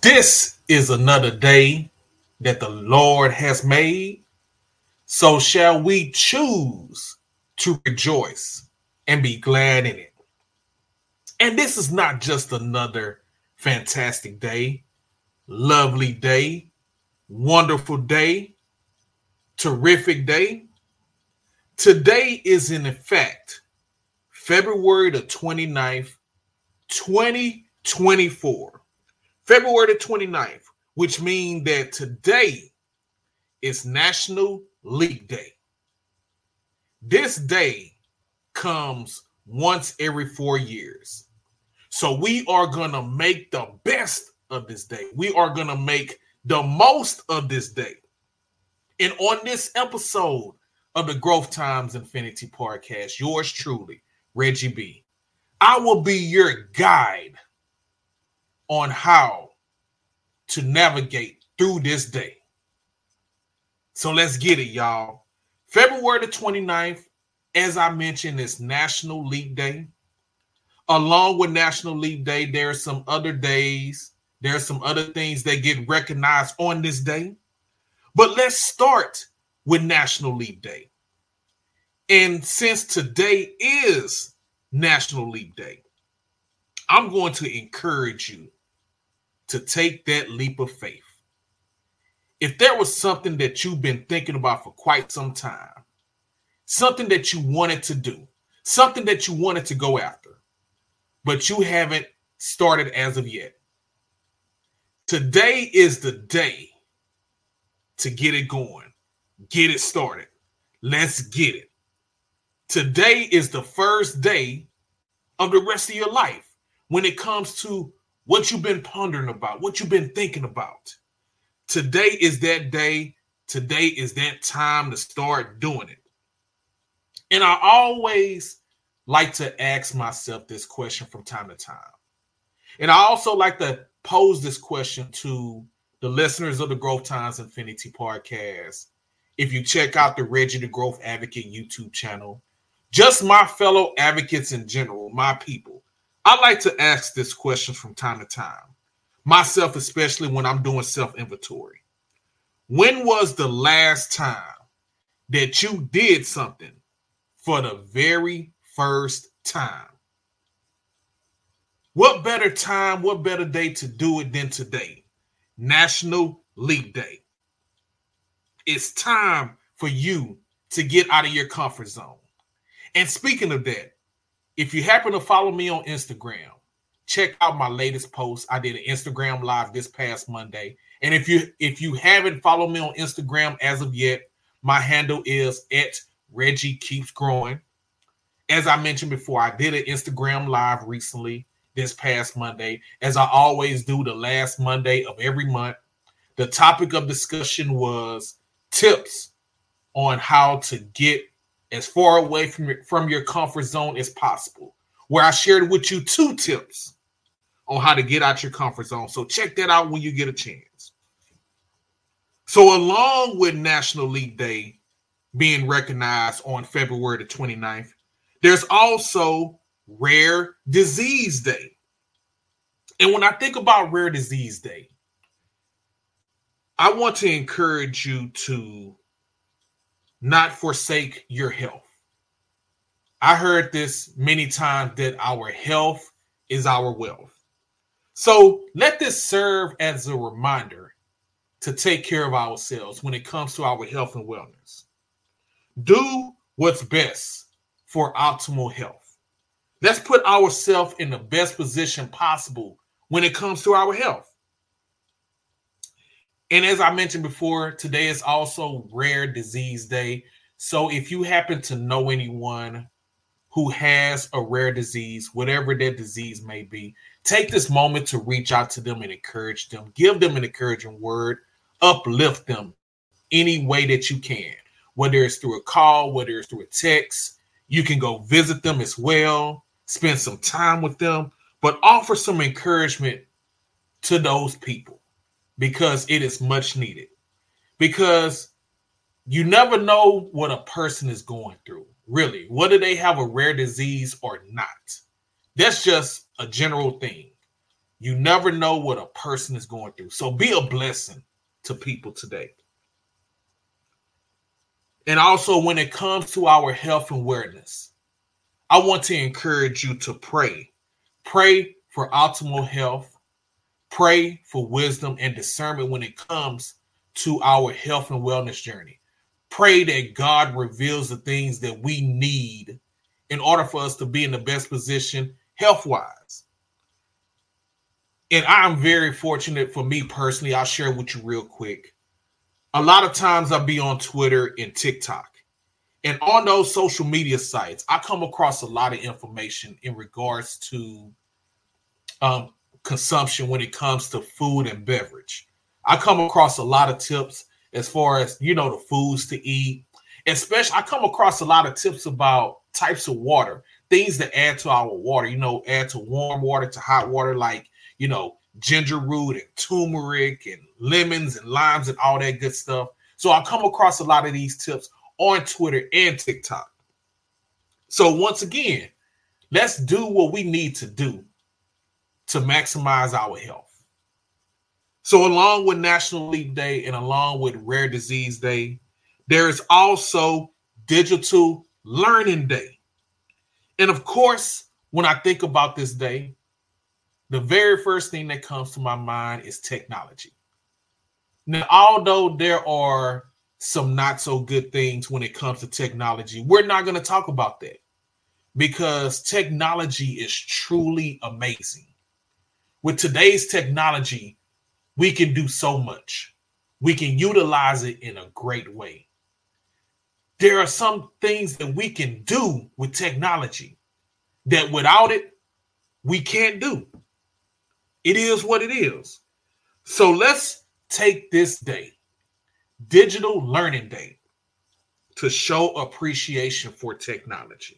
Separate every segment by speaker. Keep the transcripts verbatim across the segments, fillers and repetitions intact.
Speaker 1: This is another day that the Lord has made. So shall we choose to rejoice and be glad in it. And this is not just another fantastic day, lovely day, wonderful day, terrific day. Today is in effect February the twenty-ninth, twenty twenty-four. February the twenty-ninth, which means that today is National Leap Day. This day comes once every four years. So we are going to make the best of this day. We are going to make the most of this day. And on this episode of the Growth Times Infinity Podcast, yours truly, Reggie B, I will be your guide on how to navigate through this day. So let's get it, y'all. February the twenty-ninth, as I mentioned, is National Leap Day. Along with National Leap Day, there are some other days. There are some other things that get recognized on this day. But let's start with National Leap Day. And since today is National Leap Day, I'm going to encourage you to take that leap of faith. If there was something that you've been thinking about for quite some time, something that you wanted to do, something that you wanted to go after, but you haven't started as of yet, today is the day to get it going, get it started. Let's get it. Today is the first day of the rest of your life when it comes to what you've been pondering about, what you've been thinking about. Today is that day. Today is that time to start doing it. And I always like to ask myself this question from time to time. And I also like to pose this question to the listeners of the Growth Times Infinity Podcast. If you check out the Reggie the Growth Advocate YouTube channel, just my fellow advocates in general, my people, I like to ask this question from time to time, myself especially when I'm doing self-inventory. When was the last time that you did something for the very first time? What better time, what better day to do it than today? National Leap Day. It's time for you to get out of your comfort zone. And speaking of that, if you happen to follow me on Instagram, check out my latest post. I did an Instagram live this past Monday. And if you if you haven't followed me on Instagram as of yet, my handle is at Reggie Keeps Growing. As I mentioned before, I did an Instagram live recently this past Monday, as I always do the last Monday of every month. The topic of discussion was tips on how to get as far away from your, from your comfort zone as possible, where I shared with you two tips on how to get out your comfort zone. So check that out when you get a chance. So along with National Leap Day being recognized on February the twenty-ninth, there's also Rare Disease Day. And when I think about Rare Disease Day, I want to encourage you to not forsake your health. I heard this many times that our health is our wealth. So let this serve as a reminder to take care of ourselves when it comes to our health and wellness. Do what's best for optimal health. Let's put ourselves in the best position possible when it comes to our health. And as I mentioned before, today is also Rare Disease Day. So if you happen to know anyone who has a rare disease, whatever their disease may be, take this moment to reach out to them and encourage them. Give them an encouraging word. Uplift them any way that you can, whether it's through a call, whether it's through a text. You can go visit them as well, spend some time with them, but offer some encouragement to those people, because it is much needed. Because you never know what a person is going through, really, whether they have a rare disease or not. That's just a general thing. You never know what a person is going through. So be a blessing to people today. And also, when it comes to our health and wellness, I want to encourage you to pray. Pray for optimal health. Pray for wisdom and discernment when it comes to our health and wellness journey. Pray that God reveals the things that we need in order for us to be in the best position health-wise. And I'm very fortunate for me personally. I'll share with you real quick. A lot of times I'll be on Twitter and TikTok. And on those social media sites, I come across a lot of information in regards to um, consumption when it comes to food and beverage. I come across a lot of tips as far as, you know, the foods to eat. Especially, I come across a lot of tips about types of water, things that add to our water, you know, add to warm water, to hot water, like, you know, ginger root and turmeric and lemons and limes and all that good stuff. So I come across a lot of these tips on Twitter and TikTok. So once again, let's do what we need to do to maximize our health. So along with National Leap Day and along with Rare Disease Day, there is also Digital Learning Day. And of course, when I think about this day, the very first thing that comes to my mind is technology. Now, although there are some not so good things when it comes to technology, we're not going to talk about that because technology is truly amazing. With today's technology, we can do so much. We can utilize it in a great way. There are some things that we can do with technology that without it, we can't do. It is what it is. So let's take this day, Digital Learning Day, to show appreciation for technology.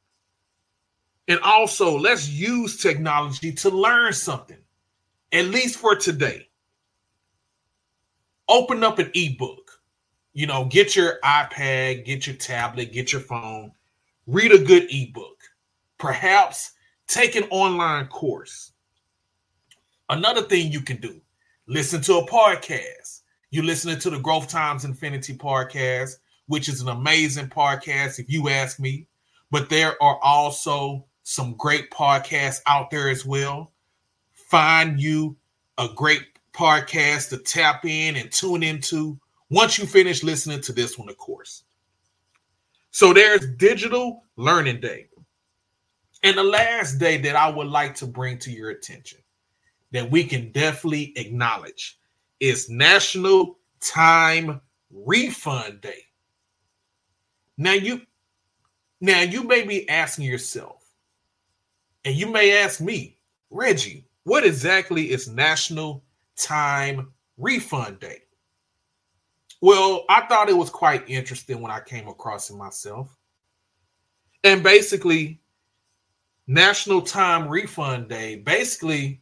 Speaker 1: And also, let's use technology to learn something, at least for today. Open up an ebook. You know, get your iPad, get your tablet, get your phone, read a good ebook. Perhaps take an online course. Another thing you can do, listen to a podcast. You're listening to the Growth Times Infinity podcast, which is an amazing podcast, if you ask me. But there are also some great podcasts out there as well. Find you a great podcast to tap in and tune into once you finish listening to this one, of course. So there's Digital Learning Day. And the last day that I would like to bring to your attention that we can definitely acknowledge is National Time Refund Day. Now you, now you may be asking yourself, and you may ask me, Reggie, what exactly is National Time Refund Day? Well, I thought it was quite interesting when I came across it myself. And basically, National Time Refund Day basically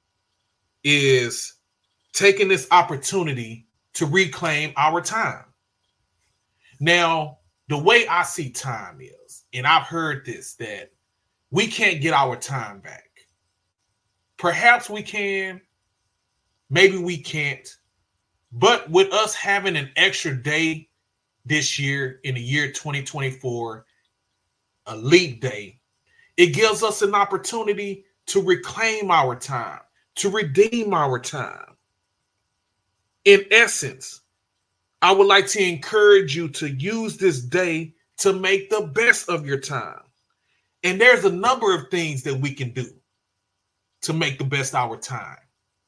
Speaker 1: is taking this opportunity to reclaim our time. Now, the way I see time is, and I've heard this, that we can't get our time back. Perhaps we can, maybe we can't. But with us having an extra day this year in the year twenty twenty-four, a leap day, it gives us an opportunity to reclaim our time, to redeem our time. In essence, I would like to encourage you to use this day to make the best of your time. And there's a number of things that we can do to make the best of our time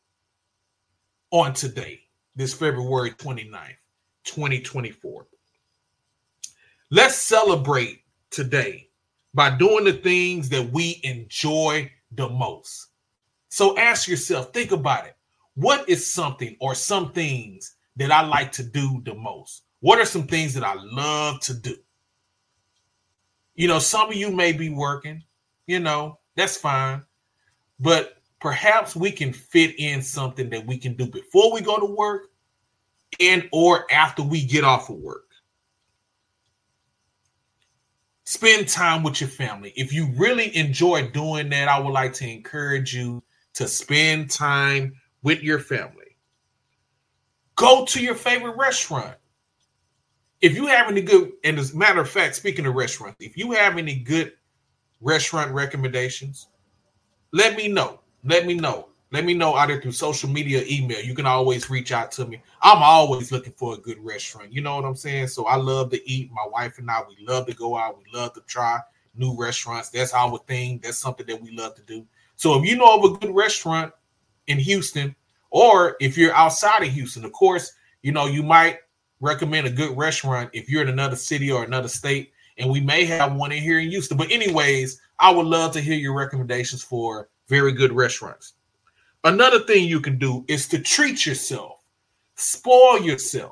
Speaker 1: on today, this February twenty-ninth, twenty twenty-four. Let's celebrate today by doing the things that we enjoy the most. So ask yourself, think about it. What is something or some things that I like to do the most? What are some things that I love to do? You know, some of you may be working, you know, that's fine. But perhaps we can fit in something that we can do before we go to work and or after we get off of work. Spend time with your family. If you really enjoy doing that, I would like to encourage you to spend time with your family. Go to your favorite restaurant. If you have any good, and as a matter of fact, speaking of restaurants, if you have any good restaurant recommendations, let me know. Let me know. Let me know either through social media or email. You can always reach out to me. I'm always looking for a good restaurant. You know what I'm saying? So I love to eat. My wife and I, we love to go out. We love to try new restaurants. That's our thing. That's something that we love to do. So if you know of a good restaurant in Houston, or if you're outside of Houston, of course, you know, you might recommend a good restaurant if you're in another city or another state, and we may have one in here in Houston. But anyways, I would love to hear your recommendations for very good restaurants. Another thing you can do is to treat yourself, spoil yourself,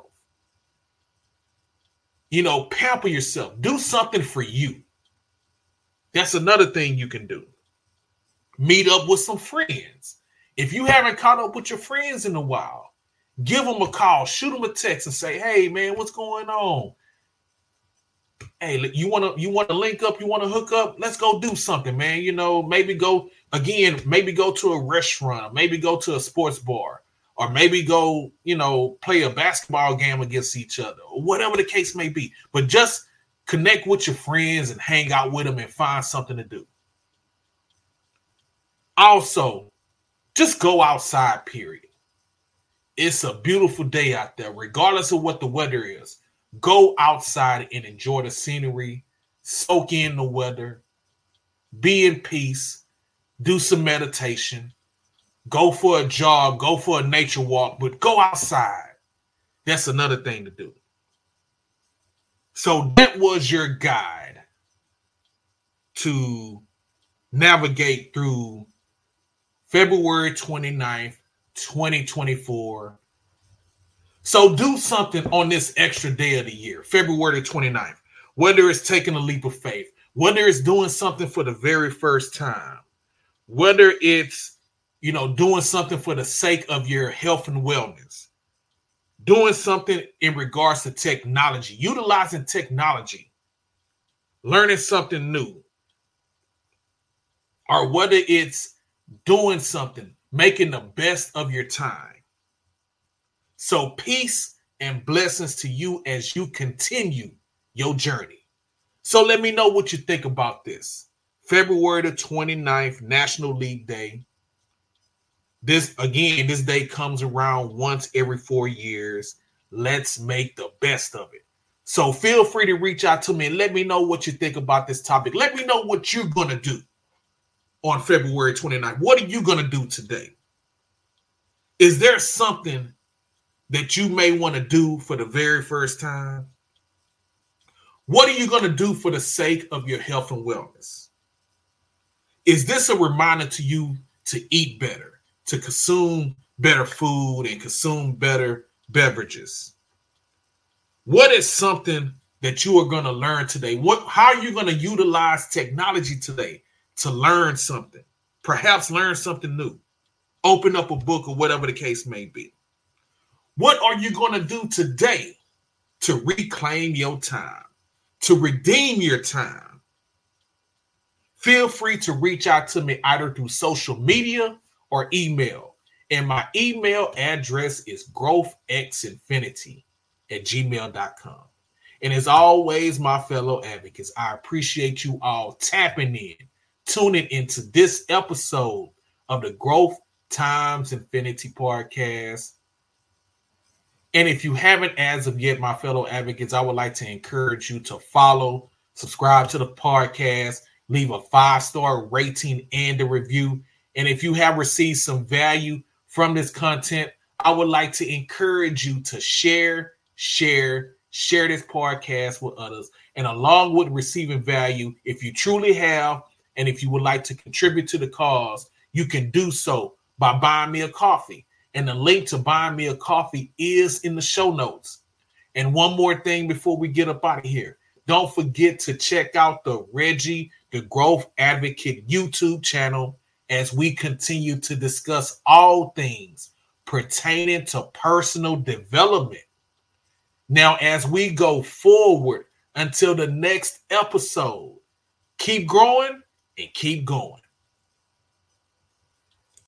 Speaker 1: you know, pamper yourself, do something for you. That's another thing you can do. Meet up with some friends. If you haven't caught up with your friends in a while, give them a call, shoot them a text and say, hey, man, what's going on? Hey, you want to you want to link up? You want to hook up? Let's go do something, man. You know, maybe go again, maybe go to a restaurant, or maybe go to a sports bar, or maybe go, you know, play a basketball game against each other, or whatever the case may be. But just connect with your friends and hang out with them and find something to do. Also, just go outside, period. It's a beautiful day out there, regardless of what the weather is. Go outside and enjoy the scenery, soak in the weather, be in peace, do some meditation, go for a jog, go for a nature walk, but go outside. That's another thing to do. So that was your guide to navigate through February twenty-ninth, twenty twenty-four. So do something on this extra day of the year, February twenty-ninth, whether it's taking a leap of faith, whether it's doing something for the very first time, whether it's, you know, doing something for the sake of your health and wellness, doing something in regards to technology, utilizing technology, learning something new, or whether it's doing something, making the best of your time. So peace and blessings to you as you continue your journey. So let me know what you think about this. February the twenty-ninth, National League Day. This, again, this day comes around once every four years. Let's make the best of it. So feel free to reach out to me and let me know what you think about this topic. Let me know what you're going to do on February twenty-ninth. What are you going to do today? Is there something that you may want to do for the very first time? What are you going to do for the sake of your health and wellness? Is this a reminder to you to eat better, to consume better food and consume better beverages? What is something that you are going to learn today? What, how are you going to utilize technology today to learn something? Perhaps learn something new. Open up a book or whatever the case may be. What are you going to do today to reclaim your time, to redeem your time? Feel free to reach out to me either through social media or email. And my email address is growthxinfinity at gmail dot com. And as always, my fellow advocates, I appreciate you all tapping in, tuning into this episode of the Growth Times Infinity podcast. And if you haven't as of yet, my fellow advocates, I would like to encourage you to follow, subscribe to the podcast, leave a five-star rating and a review. And if you have received some value from this content, I would like to encourage you to share, share, share this podcast with others. And along with receiving value, if you truly have, and if you would like to contribute to the cause, you can do so by buying me a coffee. And the link to buying me a coffee is in the show notes. And one more thing before we get up out of here. Don't forget to check out the Reggie, the Growth Advocate YouTube channel as we continue to discuss all things pertaining to personal development. Now, as we go forward until the next episode, keep growing and keep going.